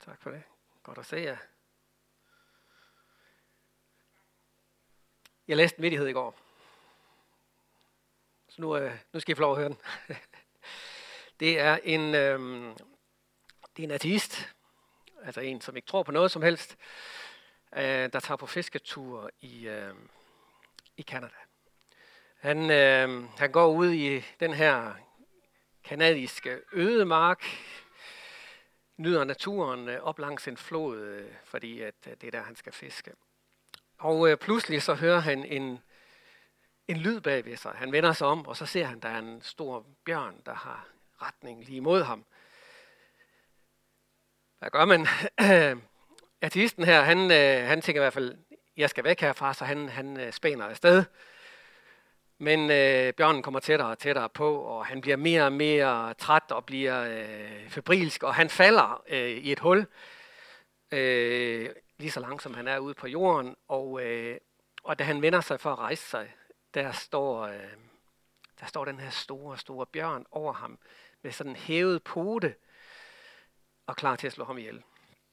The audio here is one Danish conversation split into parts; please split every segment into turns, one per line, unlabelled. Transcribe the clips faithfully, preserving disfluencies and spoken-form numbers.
Tak for det. Godt at se jer. Jeg læste en vittighed i går. Så nu, øh, nu skal I få lov at høre den. Det er en, øh, det er en ateist, altså en, som ikke tror på noget som helst, øh, der tager på fisketur i, øh, i Canada. Han, øh, han går ud i den her kanadiske ødemark, nyder naturen øh, op langs en flod, øh, fordi at, øh, det er der, han skal fiske. Og øh, pludselig så hører han en, en lyd bag ved sig. Han vender sig om, og så ser han, der er en stor bjørn, der har retning lige imod ham. Hvad gør man? Ateisten her, han, øh, han tænker i hvert fald, jeg skal væk herfra, så han, han øh, spænder afsted. Men øh, bjørnen kommer tættere og tættere på, og han bliver mere og mere træt og bliver øh, febrilsk, og han falder øh, i et hul, øh, lige så langt som han er ude på jorden. Og, øh, og da han vender sig for at rejse sig, der står, øh, der står den her store, store bjørn over ham, med sådan en hævet pote, og klar til at slå ham ihjel.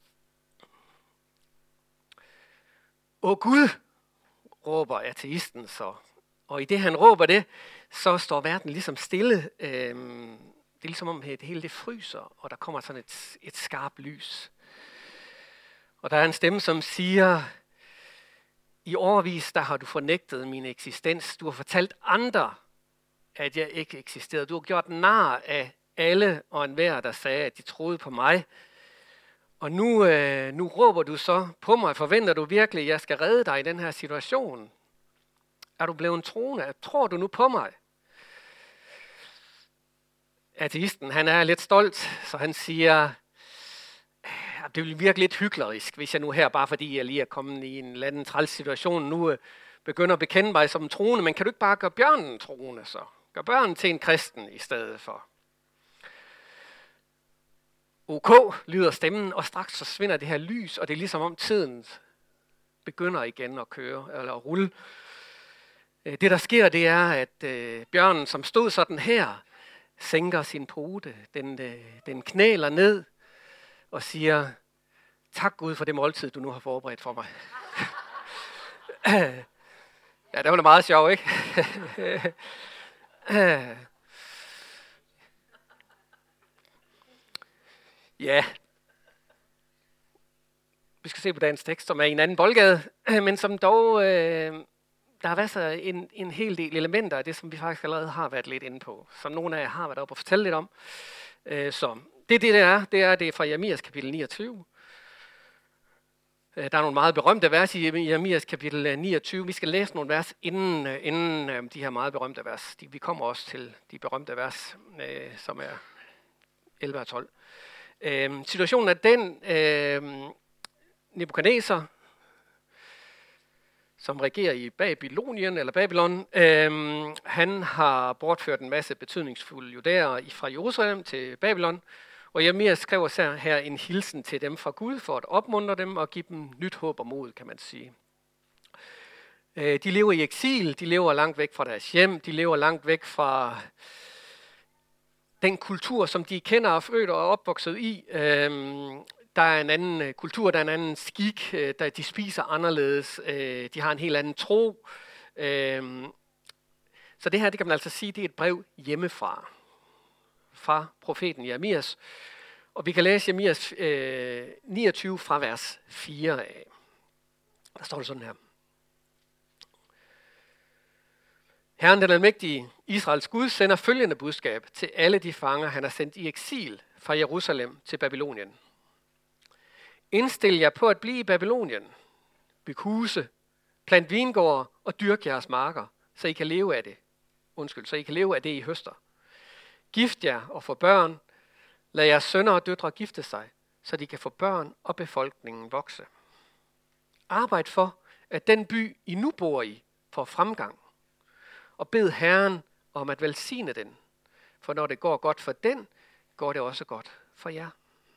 Åh Gud, råber ateisten så. Og i det han råber det, så står verden ligesom stille. Øhm, det er ligesom om det hele det fryser, og der kommer sådan et, et skarpt lys. Og der er en stemme, som siger, i årevis, der har du fornægtet min eksistens. Du har fortalt andre, at jeg ikke eksisterede. Du har gjort nar af alle og enhver, der sagde, at de troede på mig. Og nu, øh, nu råber du så på mig. Forventer du virkelig, at jeg skal redde dig i den her situation? Er du blevet troende? Tror du nu på mig? Ateisten, han er lidt stolt, så han siger, det vil virke lidt hyklerisk, hvis jeg nu her, bare fordi jeg lige er kommet i en eller anden træls situation, nu begynder at bekende mig som troende, men kan du ikke bare gøre bjørnen troende så? Gør bjørnen til en kristen i stedet for. OK, lyder stemmen, og straks så svinder det her lys, og det er ligesom om tiden begynder igen at køre, eller at rulle. Det, der sker, det er, at øh, bjørnen, som stod sådan her, sænker sin pote. Den, øh, den knæler ned og siger, tak Gud for det måltid, du nu har forberedt for mig. Ja, det var da meget sjovt, ikke? Ja. Vi skal se på dagens tekst, som er i en anden boldgade, men som dog... Øh, Der har været så en, en hel del elementer af det, som vi faktisk allerede har været lidt inde på, som nogle af jer har været oppe og fortælle lidt om. Øh, så det, det, det er, det er det er fra Jeremias kapitel niogtyve. Øh, der er nogle meget berømte vers i Jeremias kapitel niogtyve. Vi skal læse nogle vers inden, øh, inden øh, de her meget berømte vers. De, vi kommer også til de berømte vers, øh, som er elleve og tolv. Øh, situationen er den, øh, Nebukadnesar, som regerer i Babylonien, eller Babylon, øhm, han har bortført en masse betydningsfulde judæer fra Jerusalem til Babylon, og Jeremias skriver så her en hilsen til dem fra Gud, for at opmuntre dem og give dem nyt håb og mod, kan man sige. Øh, de lever i eksil, de lever langt væk fra deres hjem, de lever langt væk fra den kultur, som de kender og født og er opvokset i. Øhm, Der er en anden kultur, der er en anden skik, der de spiser anderledes, de har en helt anden tro. Så det her, det kan man altså sige, det er et brev hjemmefra, fra profeten Jeremias. Og vi kan læse Jeremias niogtyve fra vers fire af. Der står det sådan her. Herren den almægtige, Israels Gud, sender følgende budskab til alle de fanger, han har sendt i eksil fra Jerusalem til Babylonien. Indstil jer på at blive i Babylonien, byg huse, plant vingårde og dyrk jeres marker, så I kan leve af det. Undskyld, så I kan leve af det, I høster. Gift jer og få børn, lad jeres sønner og døtre gifte sig, så de kan få børn og befolkningen vokse. Arbejd for, at den by, I nu bor i, får fremgang, og bed Herren om at velsigne den, for når det går godt for den, går det også godt for jer.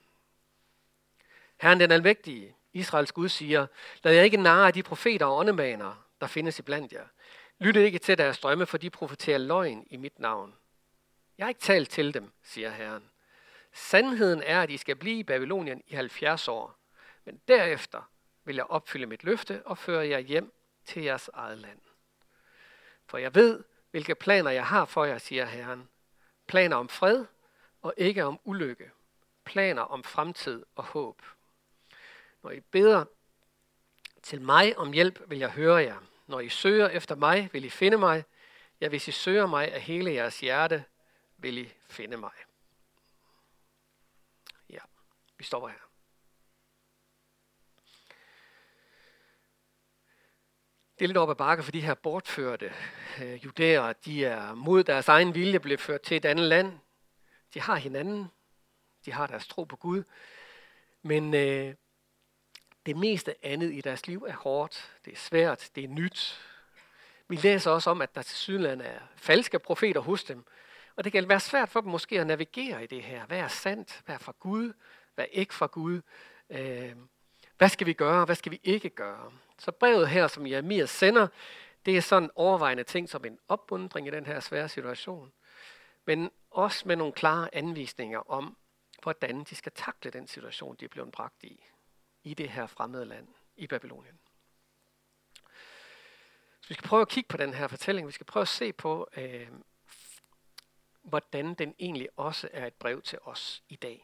Herren den almægtige, Israels Gud, siger, lad jer ikke narre af de profeter og åndemaner, der findes iblandt jer. Lytte ikke til deres drømme, for de profeterer løgn i mit navn. Jeg har ikke talt til dem, siger Herren. Sandheden er, at I skal blive i Babylonien i halvfjerds år, men derefter vil jeg opfylde mit løfte og føre jer hjem til jeres eget land. For jeg ved, hvilke planer jeg har for jer, siger Herren. Planer om fred og ikke om ulykke. Planer om fremtid og håb. Når I beder til mig om hjælp, vil jeg høre jer. Når I søger efter mig, vil I finde mig. Ja, hvis I søger mig af hele jeres hjerte, vil I finde mig. Ja, vi stopper her. Det er lidt op ad bakke, for de her bortførte øh, judæere, de er mod deres egen vilje blevet ført til et andet land. De har hinanden. De har deres tro på Gud. Men øh, det meste andet i deres liv er hårdt. Det er svært. Det er nyt. Vi læser også om, at der til sydenland er falske profeter hos dem. Og det kan være svært for dem måske at navigere i det her. Hvad er sandt? Hvad er fra Gud? Hvad er ikke fra Gud? Øh, hvad skal vi gøre? Hvad skal vi ikke gøre? Så brevet her, som Jeremia sender, det er sådan overvejende ting som en opmuntring i den her svære situation. Men også med nogle klare anvisninger om, hvordan de skal takle den situation, de er blevet bragt i, i det her fremmede land, i Babylonien. Så vi skal prøve at kigge på den her fortælling. Vi skal prøve at se på, øh, hvordan den egentlig også er et brev til os i dag.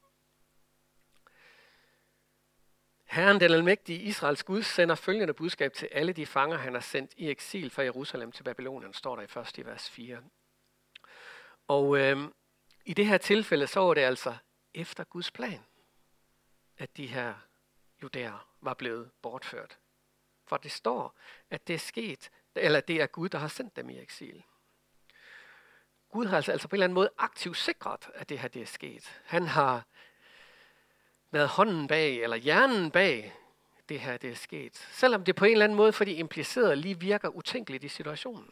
Herren, den almægtige Israels Gud, sender følgende budskab til alle de fanger, han har sendt i eksil fra Jerusalem til Babylonien, står der i første i vers fire. Og øh, i det her tilfælde, så var det altså efter Guds plan, at de her judæer var blevet bortført. For det står, at det er sket, eller det er Gud, der har sendt dem i eksil. Gud har altså, altså på en eller anden måde aktivt sikret, at det her det er sket. Han har været hånden bag, eller hjernen bag, det her det er sket. Selvom det på en eller anden måde for de implicerede lige virker utænkeligt i situationen.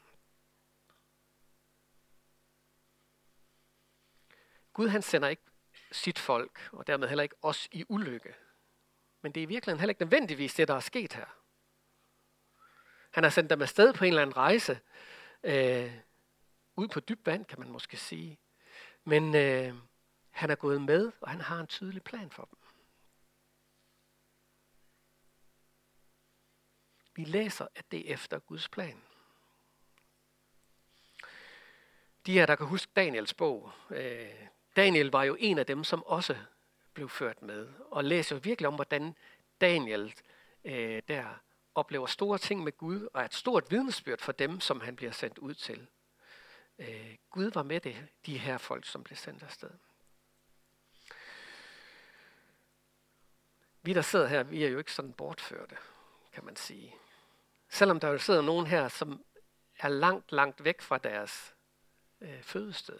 Gud han sender ikke sit folk, og dermed heller ikke os i ulykke. Men det er i virkeligheden heller ikke nødvendigvis det, der er sket her. Han har sendt dem afsted på en eller anden rejse, øh, ud på dybt vand, kan man måske sige. Men øh, han er gået med, og han har en tydelig plan for dem. Vi læser, at det er efter Guds plan. De her, der kan huske Daniels bog. Øh, Daniel var jo en af dem, som også blev ført med. Og læser jo virkelig om, hvordan Daniel øh, der oplever store ting med Gud, og er et stort vidnesbyrd for dem, som han bliver sendt ud til. Øh, Gud var med det, de her folk, som blev sendt afsted. Vi, der sidder her, vi er jo ikke sådan bortførte, kan man sige. Selvom der jo sidder nogen her, som er langt, langt væk fra deres øh, fødested.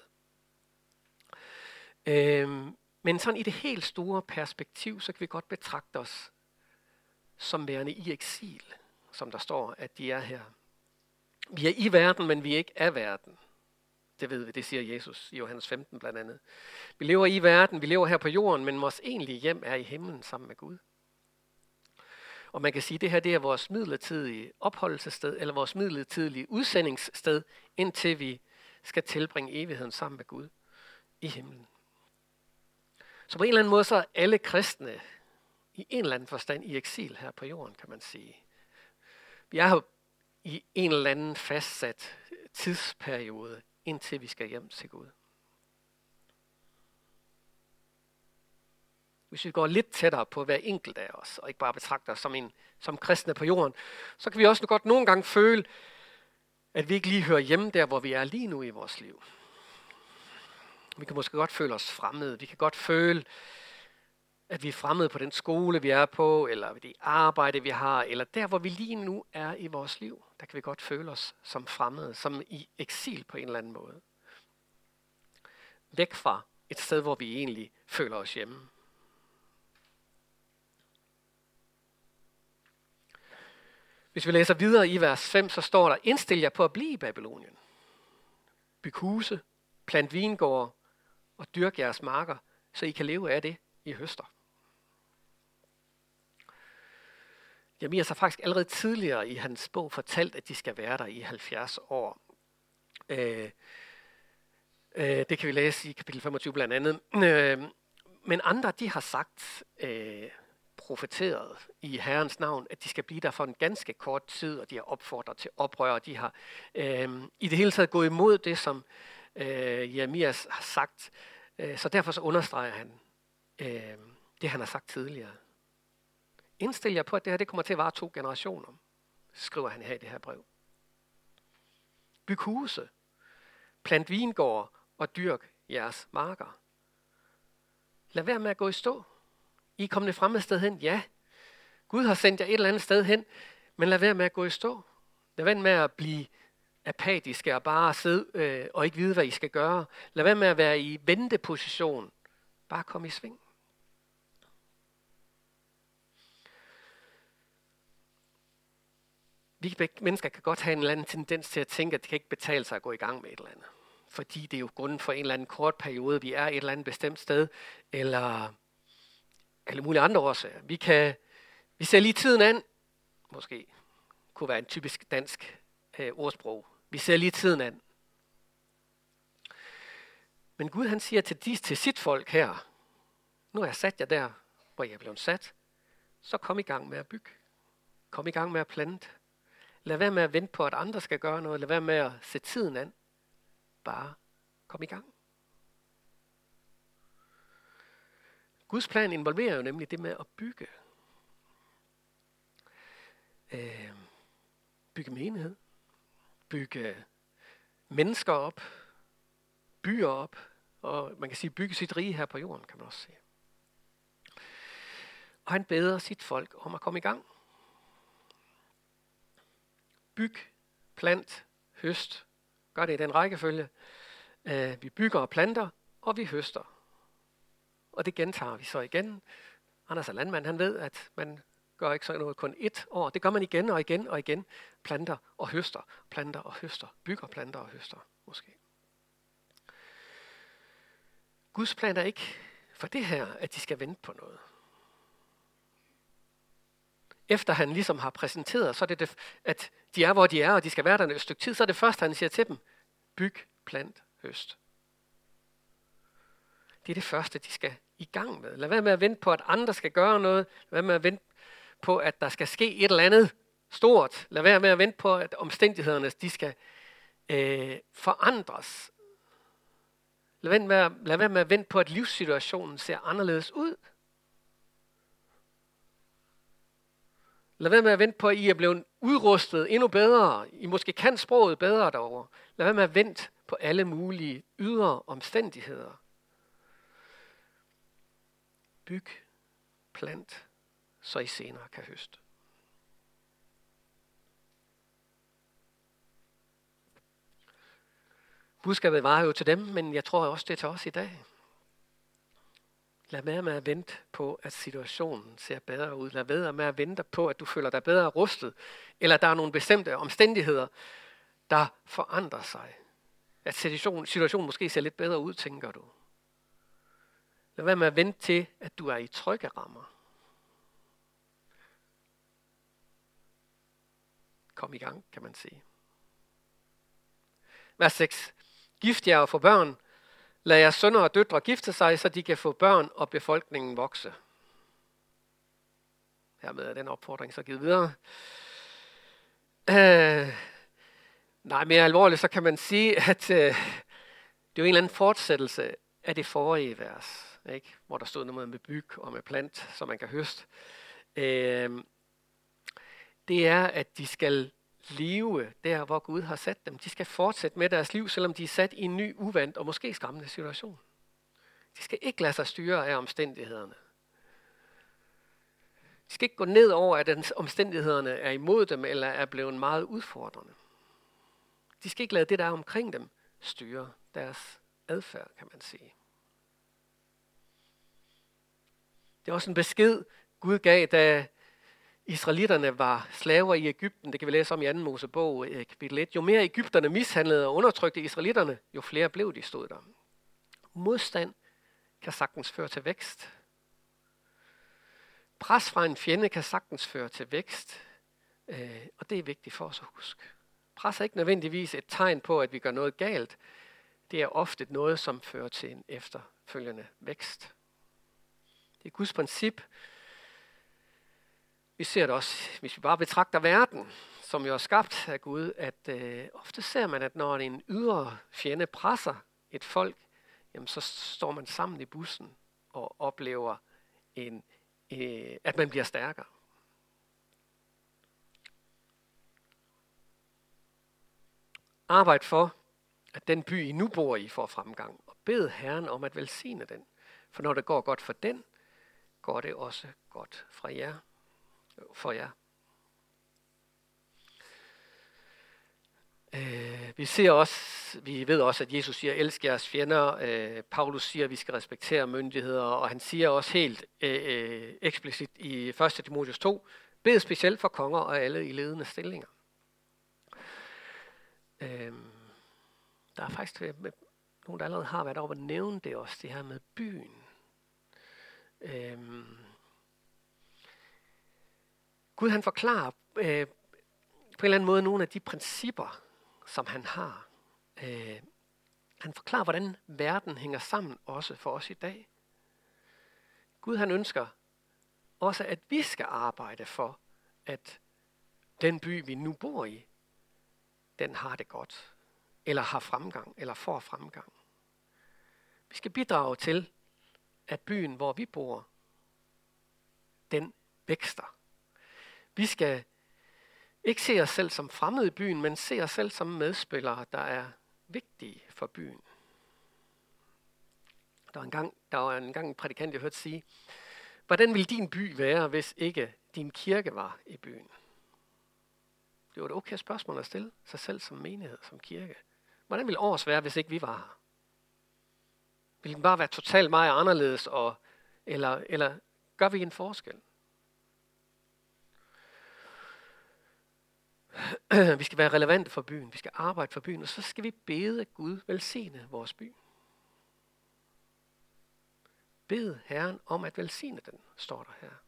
Øh, men sådan i det helt store perspektiv, så kan vi godt betragte os som værende i eksil, som der står, at de er her. Vi er i verden, men vi er ikke af verden. Det ved vi, det siger Jesus i Johannes femten blandt andet. Vi lever i verden, vi lever her på jorden, men vores egentlige hjem er i himlen sammen med Gud. Og man kan sige, at det her det er vores midlertidige opholdelsessted, eller vores midlertidige udsendingssted, indtil vi skal tilbringe evigheden sammen med Gud i himlen. Så på en eller anden måde, så er alle kristne i en eller anden forstand i eksil her på jorden, kan man sige. Vi er jo i en eller anden fastsat tidsperiode, indtil vi skal hjem til Gud. Hvis vi går lidt tættere på hver enkelt af os, og ikke bare betragter os som, en, som kristne på jorden, så kan vi også godt nogle gange føle, at vi ikke lige hører hjemme der, hvor vi er lige nu i vores liv. Vi kan måske godt føle os fremmede. Vi kan godt føle, at vi er fremmede på den skole, vi er på, eller det arbejde, vi har, eller der, hvor vi lige nu er i vores liv. Der kan vi godt føle os som fremmede, som i eksil på en eller anden måde. Væk fra et sted, hvor vi egentlig føler os hjemme. Hvis vi læser videre i vers fem, så står der, indstil jer på at blive i Babylonien. Byg huse, plant vingårde og dyrk jeres marker, så I kan leve af det i høster. Jeremias har faktisk allerede tidligere i hans bog fortalt, at de skal være der i halvfjerds år. Øh, Øh, det kan vi læse i kapitel femogtyve blandt andet. Øh, men andre, de har sagt, øh, profeteret i Herrens navn, at de skal blive der for en ganske kort tid, og de har opfordret til oprør, og de har øh, i det hele taget gået imod det, som øh, Jeremias har sagt. Øh, så derfor så understreger han øh, det, han har sagt tidligere. Indstil jer på, at det her det kommer til at vare to generationer, skriver han her i det her brev. Byg huse, plant vingårde og dyrk jeres marker. Lad være med at gå i stå. I er kommet frem et sted hen, ja. Gud har sendt jer et eller andet sted hen, men lad være med at gå i stå. Lad være med at blive apatiske og bare sidde øh, og ikke vide, hvad I skal gøre. Lad være med at være i venteposition. Bare kom i sving. Vi mennesker kan godt have en eller anden tendens til at tænke, at det kan ikke betale sig at gå i gang med et eller andet. Fordi det er jo grunden for en eller anden kort periode, vi er et eller andet bestemt sted, eller alle mulige andre årsager. Vi kan, vi ser lige tiden an, måske kunne være en typisk dansk øh, ordsprog. Vi ser lige tiden an. Men Gud han siger til, de, til sit folk her, nu har jeg sat jer der, hvor jeg er blevet sat, så kom i gang med at bygge. Kom i gang med at plante. Lad være med at vente på, at andre skal gøre noget. Lad være med at se tiden an. Bare kom i gang. Guds plan involverer jo nemlig det med at bygge. Øh, bygge menighed. Bygge mennesker op. Byer op. Og man kan sige bygge sit rige her på jorden, kan man også sige. Og han beder sit folk om at komme i gang. Byg, plant, høst. Gør det i den rækkefølge. Uh, vi bygger og planter, og vi høster. Og det gentager vi så igen. Anders er landmand, han ved, at man gør ikke sådan noget kun ét år. Det gør man igen og igen og igen. Planter og høster, planter og høster. Bygger, planter og høster, måske. Guds plan er ikke for det her, at de skal vente på noget. Efter han ligesom har præsenteret, så er det, det, at de er, hvor de er, og de skal være der et stykke tid, så er det først, han siger til dem, byg, plant, høst. Det er det første, de skal i gang med. Lad være med at vente på, at andre skal gøre noget. Lad være med at vente på, at der skal ske et eller andet stort. Lad være med at vente på, at omstændighederne de skal øh, forandres. Lad være, med at, lad være med at vente på, at livssituationen ser anderledes ud. Lad være med at vente på, at I er blevet udrustet endnu bedre. I måske kan sproget bedre derovre. Lad være med at vente på alle mulige ydre omstændigheder. Byg, plant, så I senere kan høste. Budskabet var jo til dem, men jeg tror også, det er til os i dag. Lad være med at vente på, at situationen ser bedre ud. Lad være med at vente på, at du føler dig bedre rustet. Eller der er nogle bestemte omstændigheder, der forandrer sig. At situationen, situationen måske ser lidt bedre ud, tænker du. Lad være med at vente til, at du er i trygge rammer. Kom i gang, kan man sige. Vers seks. Gift jer og få børn. Lad jeres sønner og døtre gifte sig, så de kan få børn og befolkningen vokse. Hermed er den opfordring så givet videre. Øh, nej, mere alvorligt, så kan man sige, at øh, det er jo en eller anden fortsættelse af det forrige vers, ikke? Hvor der stod noget med byg og med plant, så man kan høste. Øh, det er, at de skal leve der, hvor Gud har sat dem. De skal fortsætte med deres liv, selvom de er sat i en ny, uvant og måske skræmmende situation. De skal ikke lade sig styre af omstændighederne. De skal ikke gå ned over, at omstændighederne er imod dem, eller er blevet meget udfordrende. De skal ikke lade det, der er omkring dem, styre deres adfærd, kan man sige. Det er også en besked, Gud gav, da israelitterne var slaver i Egypten. Det kan vi læse om i anden Mosebog, kapitel et. Jo mere egypterne mishandlede og undertrykte israelitterne, jo flere blev de, stod der. Modstand kan sagtens føre til vækst. Pres fra en fjende kan sagtens føre til vækst. Og det er vigtigt for os at huske. Pres er ikke nødvendigvis et tegn på, at vi gør noget galt. det er ofte noget, som fører til en efterfølgende vækst. Det er Guds princip. Vi ser det også, hvis vi bare betragter verden, som jo er skabt af Gud, at øh, ofte ser man, at når en ydre fjende presser et folk, jamen så står man sammen i bussen og oplever, en, øh, at man bliver stærkere. Arbejd for, at den by, I nu bor i, får fremgang, og bed Herren om at velsigne den. For når det går godt for den, går det også godt fra jer, for jer. Øh, vi ser også, vi ved også, at Jesus siger, elsk jeres fjender. Øh, Paulus siger, at vi skal respektere myndigheder, og han siger også helt øh, eksplicit i første Timotheus to, bed specielt for konger og alle i ledende stillinger. Øh, der er faktisk med, nogen, der allerede har været oppe og nævne det også, det her med byen. Øh, Gud han forklarer øh, på en eller anden måde nogle af de principper, som han har. Øh, han forklarer, hvordan verden hænger sammen også for os i dag. Gud han ønsker også, at vi skal arbejde for, at den by, vi nu bor i, den har det godt, eller har fremgang, eller får fremgang. Vi skal bidrage til, at byen, hvor vi bor, den vækster. Vi skal ikke se os selv som fremmede i byen, men se os selv som medspillere, der er vigtige for byen. Der var engang, der var engang en prædikant, jeg hørte sige, hvordan ville din by være, hvis ikke din kirke var i byen? Det var et okay spørgsmål at stille sig selv som menighed, som kirke. Hvordan ville års være, hvis ikke vi var her? Ville den bare være totalt meget anderledes, og, eller, eller gør vi en forskel? Vi skal være relevante for byen, vi skal arbejde for byen, og så skal vi bede Gud velsigne vores by. Bed Herren om at velsigne den, står der her.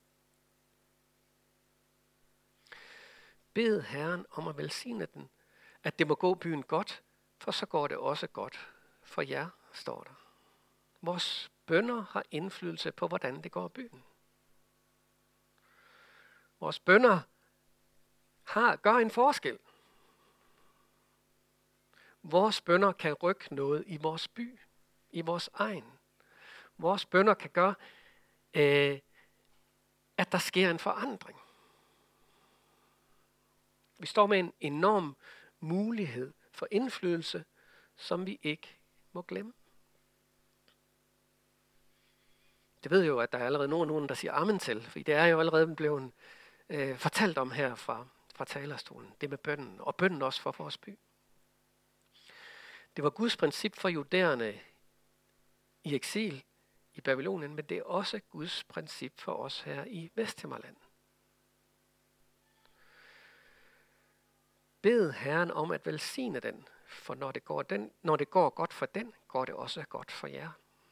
Bed Herren om at velsigne den, at det må gå byen godt, for så går det også godt for jer, står der. Vores bønner har indflydelse på, hvordan det går byen. Vores bønner har, gør en forskel. Vores bønner kan rykke noget i vores by, i vores egen. Vores bønner kan gøre, øh, at der sker en forandring. Vi står med en enorm mulighed for indflydelse, som vi ikke må glemme. Det ved jo, at der er allerede nogen, nogen der siger amen til, for det er jo allerede blevet øh, fortalt om her fra, fra talerstolen, det med bønnen, og bønnen også for vores by. Det var Guds princip for judæerne i eksil i Babylonien, men det er også Guds princip for os her i Vesthimmerland. Bed Herren om at velsigne den, for når det går, den, når det går godt for den, går det også godt for jer.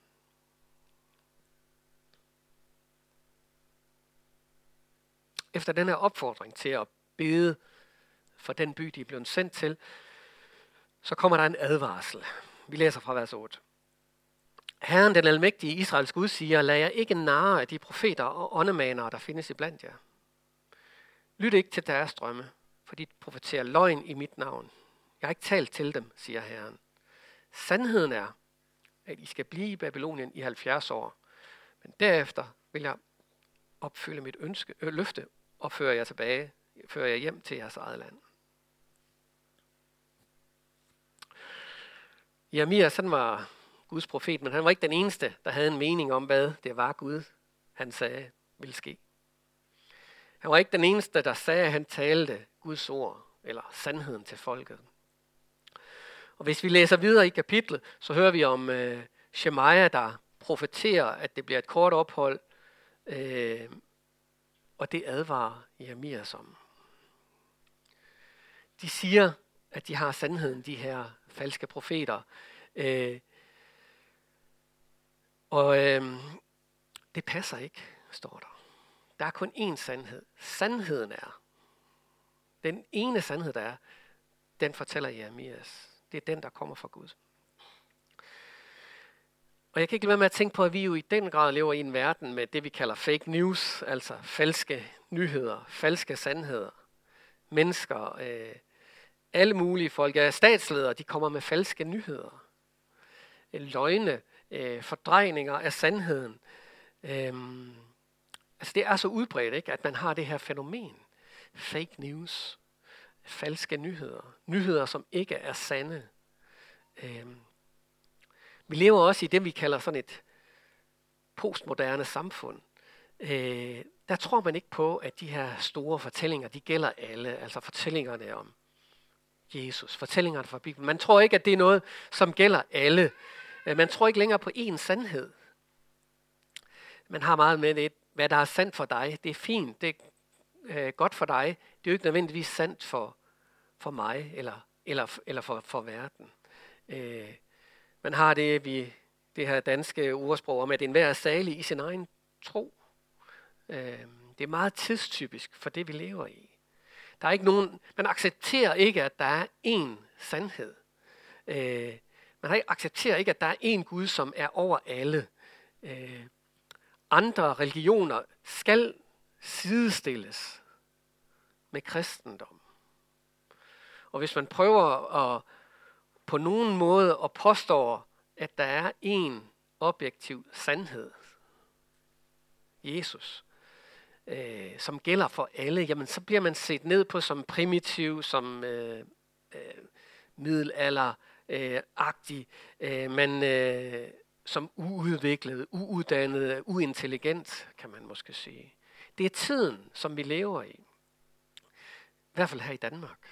Efter den her opfordring til at bede for den by, de er blevet sendt til, så kommer der en advarsel. Vi læser fra vers otte. Herren, den almægtige Israels Gud, siger, lad jer ikke narre af de profeter og åndemanere, der findes iblandt jer. Lyt ikke til deres drømme, for de profeterer løgn i mit navn. Jeg har ikke talt til dem, siger Herren. Sandheden er, at I skal blive i Babylonien i halvfjerds år, men derefter vil jeg opfylde mit ønske, øh, løfte og føre jer tilbage, føre jer hjem til jeres eget land. Jeremias, han var Guds profet, men han var ikke den eneste, der havde en mening om, hvad det var Gud, han sagde, ville ske. Han var ikke den eneste, der sagde, at han talte Guds ord, eller sandheden til folket. Og hvis vi læser videre i kapitlet, så hører vi om øh, Shemaia, der profeterer, at det bliver et kort ophold, øh, og det advarer Jeremias om. De siger, at de har sandheden, de her falske profeter. Øh, og øh, det passer ikke, står der. Der er kun én sandhed. Sandheden er, den ene sandhed, der er, den fortæller Jeremias. Det er den, der kommer fra Gud. Og jeg kan ikke lade være med at tænke på, at vi jo i den grad lever i en verden med det, vi kalder fake news, altså falske nyheder, falske sandheder. Mennesker, øh, alle mulige folk, ja, statsledere, de kommer med falske nyheder. Løgne, øh, fordrejninger af sandheden. Øhm, altså det er så udbredt, ikke, at man har det her fænomen. Fake news, falske nyheder, nyheder, som ikke er sande. Øhm, vi lever også i det, vi kalder sådan et postmoderne samfund. Øh, der tror man ikke på, at de her store fortællinger, de gælder alle. Altså fortællingerne om Jesus, fortællingerne fra Bibelen. Man tror ikke, at det er noget, som gælder alle. Øh, man tror ikke længere på én sandhed. Man har meget med det, hvad der er sandt for dig. Det er fint, det er øh, godt for dig. Det er jo ikke nødvendigvis sandt for, for mig eller, eller, eller for, for verden. Øh, man har det, vi, det her danske ordsprog om, at enhver er salig i sin egen tro. Øh, det er meget tidstypisk for det, vi lever i. Der er ikke nogen, man accepterer ikke, at der er én sandhed. Øh, man accepterer ikke, at der er én Gud, som er over alle. Øh, andre religioner skal sidestilles med kristendom. Og hvis man prøver at på nogen måde at påstå, at der er én objektiv sandhed, Jesus, øh, som gælder for alle, jamen så bliver man set ned på som primitiv, som øh, øh, middelalder-agtig, øh, men øh, som uudviklet, uuddannet, uintelligent, kan man måske sige. Det er tiden, som vi lever i. I hvert fald her i Danmark.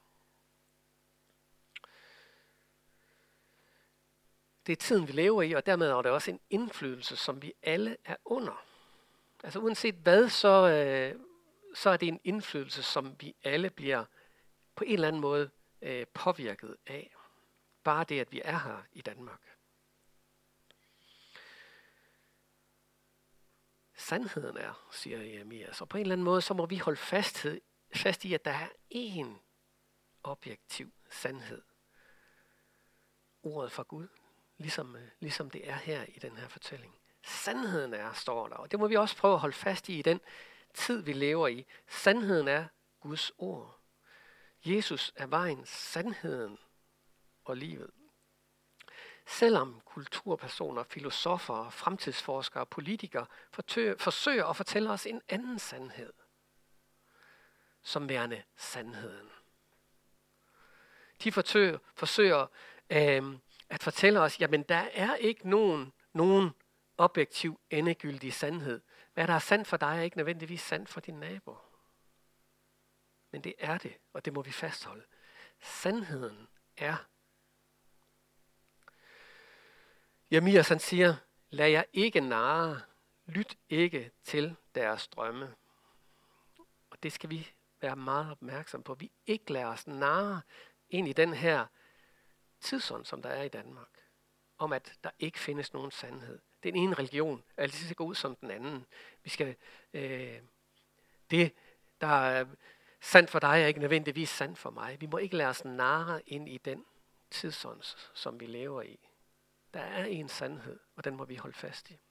Det er tiden, vi lever i, og dermed er der også en indflydelse, som vi alle er under. Altså uanset hvad, så, øh, så er det en indflydelse, som vi alle bliver på en eller anden måde øh, påvirket af. Bare det, at vi er her i Danmark. Sandheden er, siger Jeremias, og på en eller anden måde, så må vi holde fast, fast i, at der er én objektiv sandhed. Ordet fra Gud, ligesom, ligesom det er her i den her fortælling. Sandheden er, står der, og det må vi også prøve at holde fast i i den tid, vi lever i. Sandheden er Guds ord. Jesus er vejen, sandheden og livet. Selvom kulturpersoner, filosofer, fremtidsforskere og politikere forsøger at fortælle os en anden sandhed, som værende sandheden. De forsøger, forsøger øh, at fortælle os, jamen der er ikke nogen, nogen objektiv, endegyldig sandhed. Hvad der er sandt for dig, er ikke nødvendigvis sandt for din nabo. Men det er det, og det må vi fastholde. Sandheden er. Jeremias han siger, lad jer ikke narre, lyt ikke til deres drømme. Og det skal vi være meget opmærksom på. Vi ikke lader os narre ind i den her tidsånd, som der er i Danmark. Om at der ikke findes nogen sandhed. Den ene religion er altid så god som den anden. Vi skal, øh, det, der er sandt for dig, er ikke nødvendigvis sandt for mig. Vi må ikke lade os narre ind i den tidsånd, som vi lever i. Der er en sandhed, og den må vi holde fast i.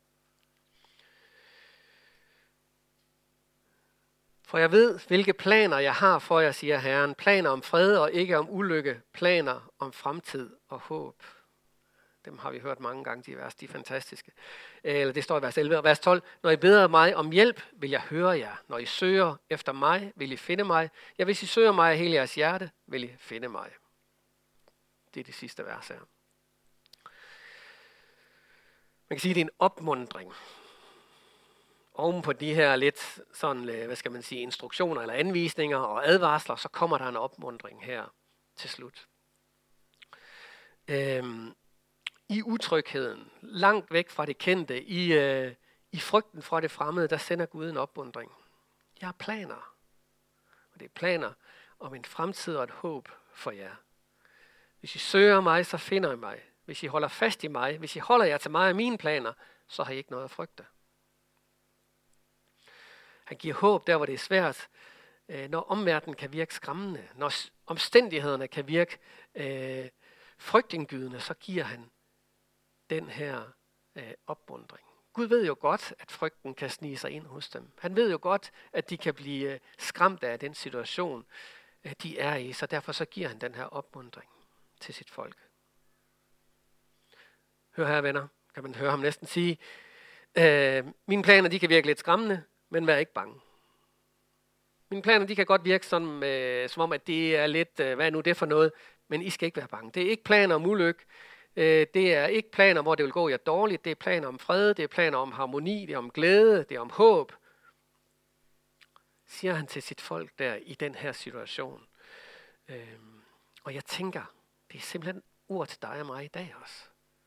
For jeg ved, hvilke planer jeg har for jer, siger Herren. Planer om fred og ikke om ulykke. Planer om fremtid og håb. Dem har vi hørt mange gange, de vers, de er fantastiske. Eller det står i vers elleve og vers tolv. Når I beder mig om hjælp, vil jeg høre jer. Når I søger efter mig, vil I finde mig. Ja, hvis I søger mig af hele jeres hjerte, vil I finde mig. Det er det sidste vers her. Man kan sige, at det er en opmuntring. Oven på de her lidt sådan, hvad skal man sige, instruktioner eller anvisninger og advarsler, så kommer der en opmuntring her til slut. Øhm, I utrygheden, langt væk fra det kendte, i, øh, i frygten fra det fremmede, der sender Gud en opmuntring. Jeg har planer. Og det er planer om en fremtid og et håb for jer. Hvis I søger mig, så finder I mig. Hvis I holder fast i mig, hvis I holder jer til mig og mine planer, så har I ikke noget at frygte. Han giver håb der, hvor det er svært, når omverdenen kan virke skræmmende, når omstændighederne kan virke øh, frygtindgydende, så giver han den her øh, opmuntring. Gud ved jo godt, at frygten kan snige sig ind hos dem. Han ved jo godt, at de kan blive skræmt af den situation, de er i, så derfor så giver han den her opmuntring til sit folk. Hør her, venner, kan man høre ham næsten sige, øh, mine planer, de kan virke lidt skræmmende, men vær ikke bange. Mine planer, de kan godt virke sådan, øh, som om, at det er lidt, øh, hvad er nu det for noget, men I skal ikke være bange. Det er ikke planer om ulykke, øh, det er ikke planer, hvor det vil gå jer dårligt, det er planer om fred, det er planer om harmoni, det er om glæde, det er om håb, siger han til sit folk der i den her situation. Øh, og jeg tænker, det er simpelthen ord til dig og mig i dag også.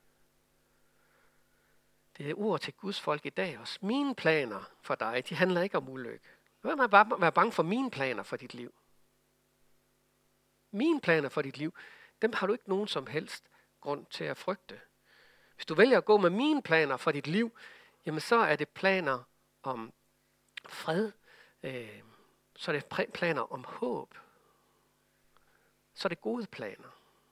Det er ord til Guds folk i dag også. Mine planer for dig, de handler ikke om ulykke. Lad mig bare være bange for mine planer for dit liv. Mine planer for dit liv, dem har du ikke nogen som helst grund til at frygte. Hvis du vælger at gå med mine planer for dit liv, jamen så er det planer om fred, øh, så er det planer om håb, så er det gode planer.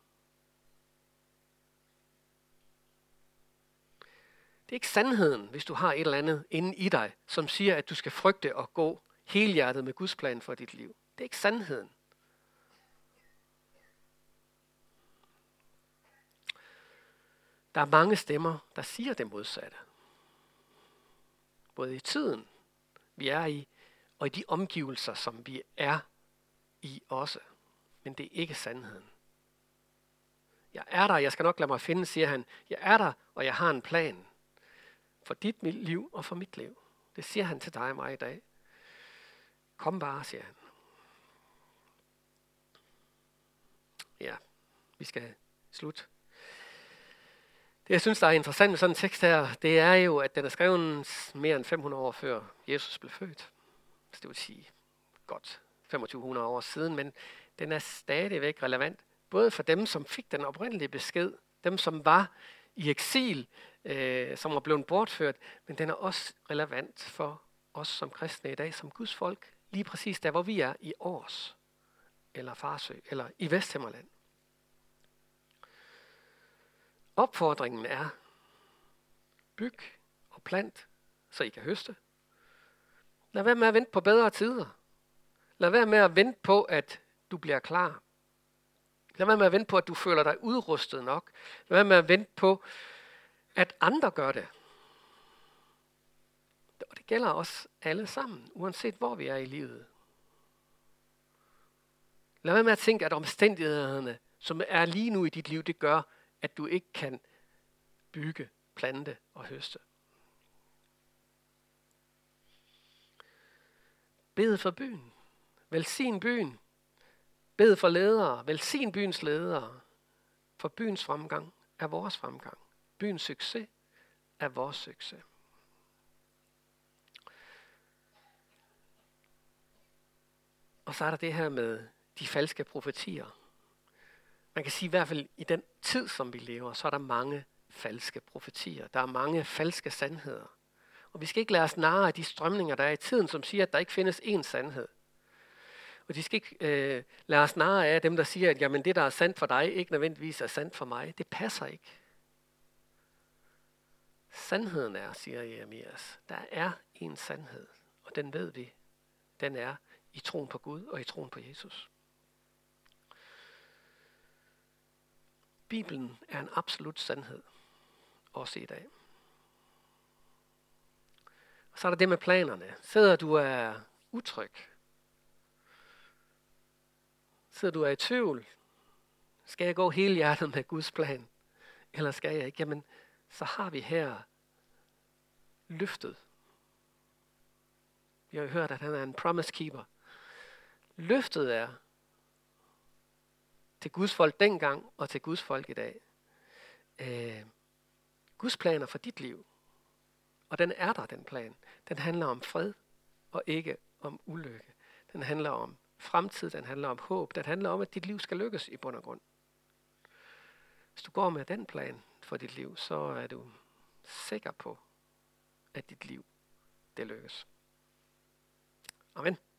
Det er ikke sandheden, hvis du har et eller andet inde i dig, som siger, at du skal frygte og gå helhjertet med Guds plan for dit liv. Det er ikke sandheden. Der er mange stemmer, der siger det modsatte. Både i tiden, vi er i, og i de omgivelser, som vi er i også. Men det er ikke sandheden. Jeg er der, jeg skal nok lade mig finde, siger han. Jeg er der, og jeg har en plan for dit liv og for mit liv. Det siger han til dig og mig i dag. Kom bare, siger han. Ja, vi skal slutte. Det, jeg synes, der er interessant med sådan en tekst her, det er jo, at den er skrevet mere end fem hundrede år før Jesus blev født. Så det vil sige godt femogtyve hundrede år siden, men den er stadigvæk relevant. Både for dem, som fik den oprindelige besked, dem, som var i eksil, øh, som var blevet bortført, men den er også relevant for os som kristne i dag, som Guds folk, lige præcis der, hvor vi er i Års, eller Farsø, eller i Vesthimmerland. Opfordringen er, byg og plant, så I kan høste. Lad være med at vente på bedre tider. Lad være med at vente på, at du bliver klar. Lad være med at vente på, at du føler dig udrustet nok. Lad være med at vente på, at andre gør det. Og det gælder os alle sammen, uanset hvor vi er i livet. Lad være med at tænke, at omstændighederne, som er lige nu i dit liv, det gør, at du ikke kan bygge, plante og høste. Bed for byen. Velsign byen. Bed for ledere. Velsign byens ledere. For byens fremgang er vores fremgang. Byens succes er vores succes. Og så er der det her med de falske profetier. Man kan sige i hvert fald i den tid, som vi lever, så er der mange falske profetier. Der er mange falske sandheder. Og vi skal ikke lade os narre af de strømninger, der er i tiden, som siger, at der ikke findes én sandhed. Og de skal ikke øh, lade os narre af dem, der siger, at jamen, det, der er sandt for dig, ikke nødvendigvis er sandt for mig. Det passer ikke. Sandheden er, siger Jeremias, der er en sandhed, og den ved vi. Den er i troen på Gud og i troen på Jesus. Bibelen er en absolut sandhed, også i dag. Og så er der det med planerne. Sidder du er utryg? Sidder du er i tvivl? Skal jeg gå hele hjertet med Guds plan? Eller skal jeg ikke? Jamen, så har vi her løftet. Vi har jo hørt, at han er en promise keeper. Løftet er til Guds folk dengang og til Guds folk i dag. Øh, Guds planer for dit liv. Og den er der, den plan. Den handler om fred og ikke om ulykke. Den handler om fremtid, den handler om håb. Den handler om, at dit liv skal lykkes i bund og grund. Hvis du går med den plan for dit liv, så er du sikker på, at dit liv, det lykkes. Amen.